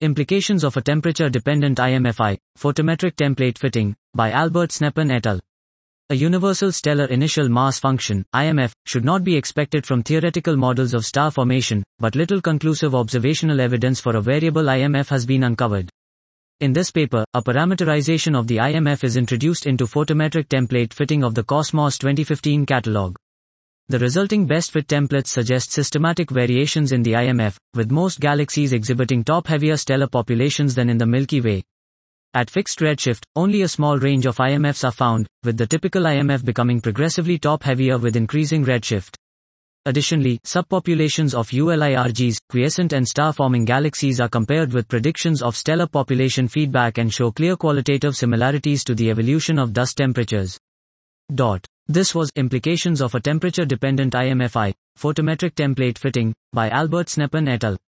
Implications of a temperature-dependent IMFI, photometric template fitting, by Albert Sneppen et al. A universal stellar initial mass function, IMF, should not be expected from theoretical models of star formation, but little conclusive observational evidence for a variable IMF has been uncovered. In this paper, a parameterization of the IMF is introduced into photometric template fitting of the Cosmos 2015 catalog. The resulting best fit templates suggest systematic variations in the IMF, with most galaxies exhibiting top-heavier stellar populations than in the Milky Way. At fixed redshift, only a small range of IMFs are found, with the typical IMF becoming progressively top-heavier with increasing redshift. Additionally, subpopulations of ULIRGs, quiescent and star-forming galaxies are compared with predictions of stellar population feedback and show clear qualitative similarities to the evolution of dust temperatures. This was Implications of a Temperature-Dependent IMFI, Photometric Template Fitting, by Albert Sneppen et al.